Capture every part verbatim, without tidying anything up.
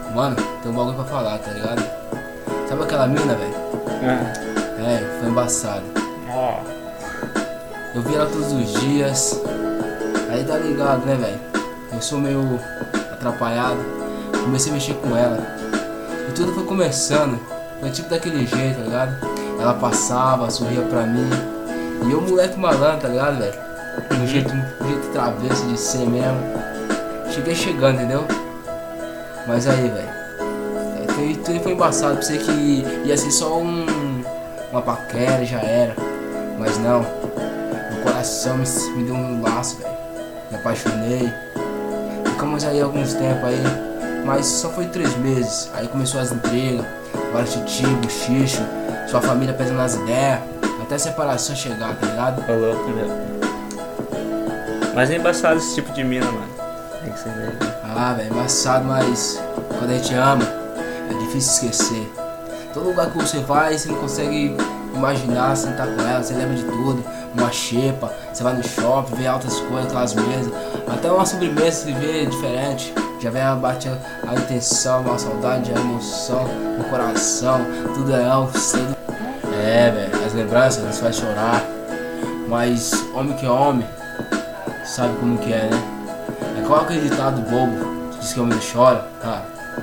Mano, tem um bagulho pra falar, tá ligado? Sabe aquela mina, velho? É. É, foi embaçado. Ó. Eu vi ela todos os dias. Aí tá ligado, né, velho? Eu sou meio atrapalhado. Comecei a mexer com ela. E tudo foi começando. Foi tipo daquele jeito, tá ligado? Ela passava, sorria pra mim. E eu, moleque malandro, tá ligado, velho? Um jeito, um jeito travesso de ser mesmo. Cheguei chegando, entendeu? Mas aí, velho. Foi, tudo foi embaçado. Pensei que ia ser só um, uma paquera, já era. Mas não. Meu coração me, me deu um laço, velho. Me apaixonei. Ficamos aí alguns tempos aí. Mas só foi três meses. Aí começou as intrigas. Vários titio, bochicho. Sua família pesando nas ideias. Até a separação chegar, tá ligado? Tô louco, meu. Mas é embaçado esse tipo de mina, mano. Tem que ser mesmo. Ah, velho, embaçado, mas quando a gente ama, é difícil esquecer. Todo lugar que você vai, você não consegue imaginar sentar com ela, você lembra de tudo. Uma xepa, você vai no shopping, vê altas coisas, aquelas mesas. Até uma sobremesa você vê diferente. Já vem bate a, a intenção, a saudade, a emoção, o coração, tudo é algo cedo. É, velho, as lembranças nos faz chorar. Mas homem que é homem, sabe como que é, né? É qual aquele ditado bobo que diz que homem não chora? Ah,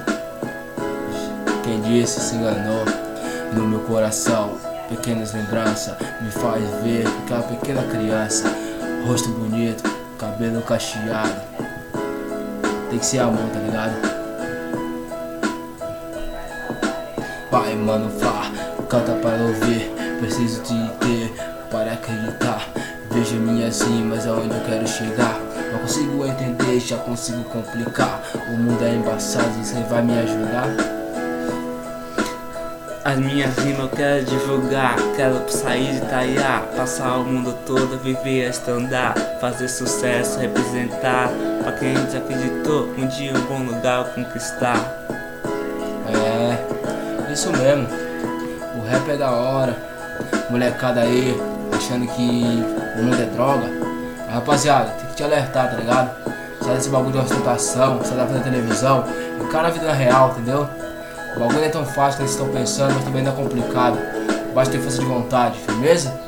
quem disse se enganou. No meu coração, pequenas lembranças me faz ver aquela pequena criança. Rosto bonito, cabelo cacheado. Tem que ser amor, tá ligado? Vai, mano, vá, canta para ouvir. Preciso te ter para acreditar. Vejo minhas rimas aonde eu quero chegar. Não consigo entender, já consigo complicar. O mundo é embaçado, você vai me ajudar? As minhas rimas eu quero divulgar. Quero sair de Itaiá, passar o mundo todo, viver a estandar, fazer sucesso, representar. Pra quem desacreditou, um dia um bom lugar eu conquistar. É, isso mesmo. O rap é da hora. Molecada aí, achando que o mundo é droga. Mas, rapaziada, tem que te alertar, tá ligado? Sai desse bagulho de ostentação, sai da frente da televisão. Encara a vida real, entendeu? O bagulho não é tão fácil que eles estão pensando, mas também não é complicado. Basta ter força de vontade, firmeza?